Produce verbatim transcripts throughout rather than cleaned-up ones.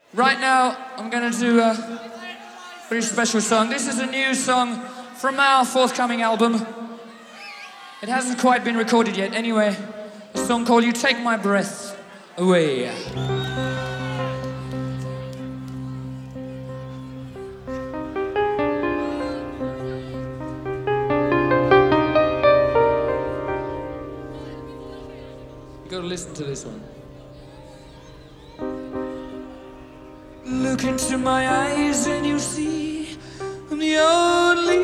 Right now, I'm gonna do a very special song. This is a new song from our forthcoming album. It hasn't quite been recorded yet. Anyway, a song called You Take My Breath Away. You gotta listen to this one. Look into my eyes and you see I'm the only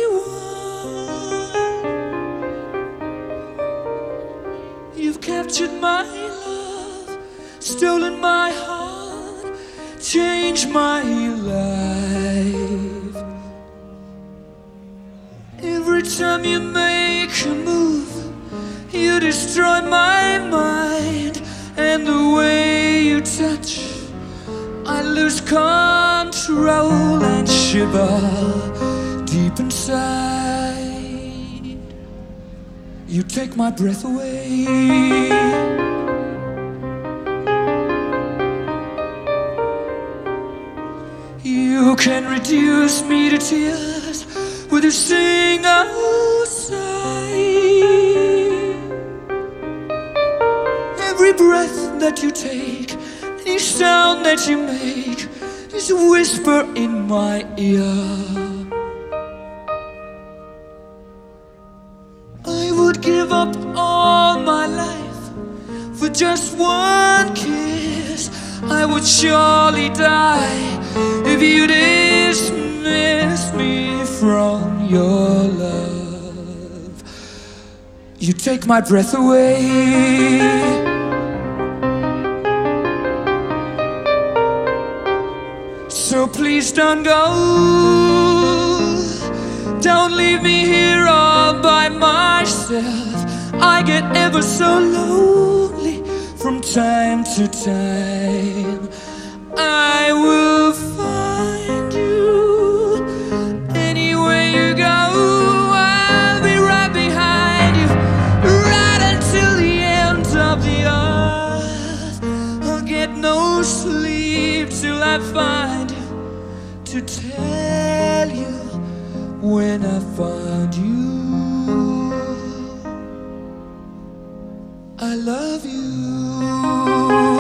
one. You've captured my love, stolen my heart, changed my life. Every time you make a move, you destroy my mind, and the way you touch, I lose control and shiver deep inside. You take my breath away. You can reduce me to tears with a single sigh. Every breath that you take, any sound that you make is a whisper in my ear. I would give up all my life for just one kiss. I would surely die if you dismissed me from your love. You take my breath away. So please don't go, don't leave me here all by myself. I get ever so lonely from time to time. I will find you anywhere you go. I'll be right behind you, right until the end of the earth. I'll get no sleep till I find you, to tell you when I find you I love you.